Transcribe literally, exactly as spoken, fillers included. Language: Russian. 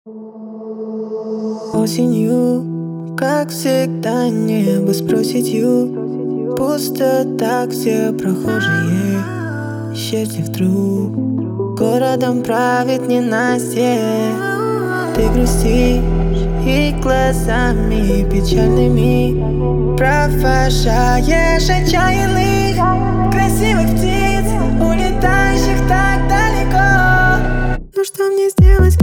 Осенью, как всегда, небо с проседью. Пустота, все прохожие исчезли вдруг. Городом правит ненастье. Ты грустишь и глазами печальными провожаешь отчаянных красивых птиц, улетающих так далеко. Ну что мне сделать?